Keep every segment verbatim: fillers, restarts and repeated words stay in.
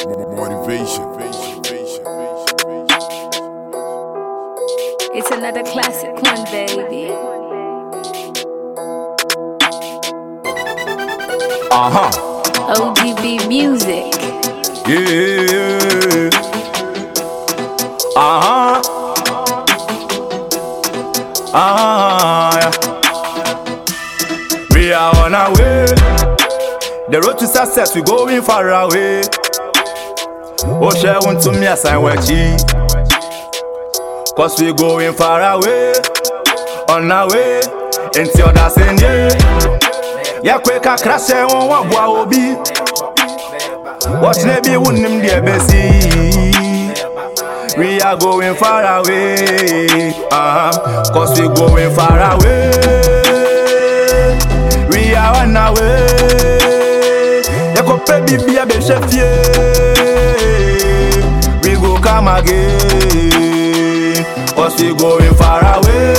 Motivation. It's another classic one, baby. Uh-huh. O D B music. Yeah. Uh-huh. Uh-huh. Yeah. We are on our way. The road to success, we going far away. Oh, share one to me, I sign what she. Cause we going far away. On our way. Until that's in here. Yeah, quick, I crash and one what be. Watch maybe wouldn't him dear Bessie. We are going far away. Uh-huh. Cause we going far away. We are on our way. You go pay baby a be chef. We go come again. Cause we going far away.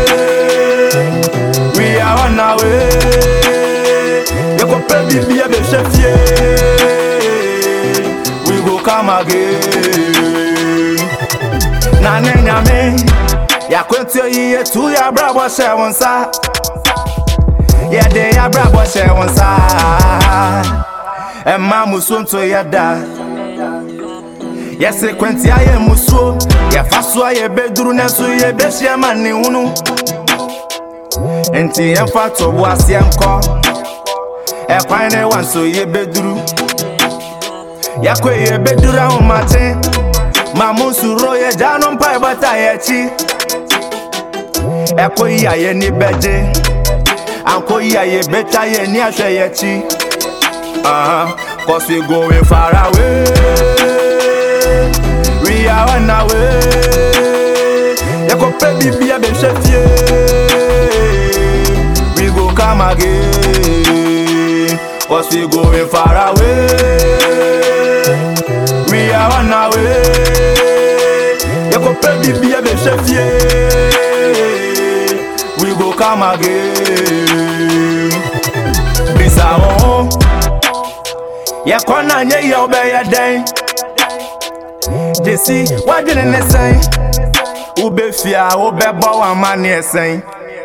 We are on our way. You go pay baby a be chef. We go come again. Na nenya me ya kwentio ye tu ya brabo she wonsa. Ya de ya brabo she wonsa. Emma musonto ya da. Ya se kwentia ye muso. Ya faso ye beduru neso ye behia mani hunu. Enti ya fato bo asienko. E kwan ne wanso ye beduru. Ya kwe ye bedura o mate. Mamusuro ye jano mpa bata ye chi. Eko ya ye ni beje. Anko ya ye beta ye ni ahwe ye chi. Uh-huh. Cause we going far away. We are on our way. You go pay baby a be chef. We go come again. Cause we going far away. We are on our way. You go pay baby a be chef. We go come again. This our home. Ya kona nye ya obe ya den. Jesi wadwene ne sen. Ube fia ube bawa mani esen.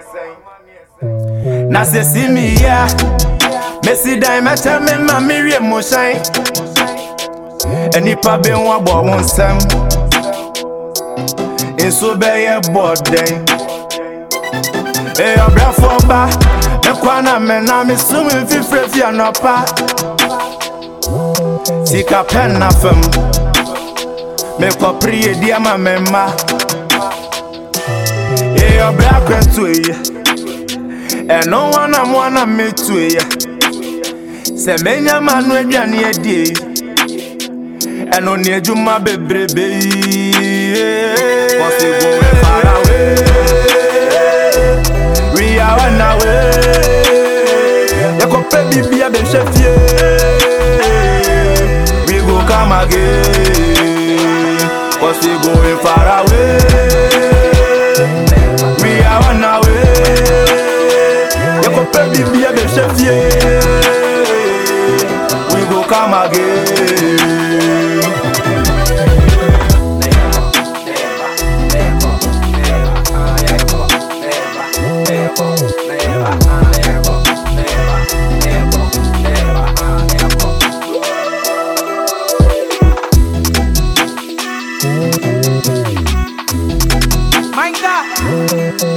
Na se si mi ya. Mesi dan mete me ma mirie mo shine. Enipa be nwa bo wonsem. Inso be ye boden. E obra foba. Me kwana me na me sumi fifre fia no pa. Sika pen na fem. Me ko priye dia ma memma. E obra kwentu ye. E no wana mwana metu ye. Se menya manu aduane edie. E no ne adwuma bebrebe. Cause we going far away. We are on our way. You go pay baby a be chef. Come again. Cause we going far away. We are on our way. You go pay baby a be chef. We go come again. My God.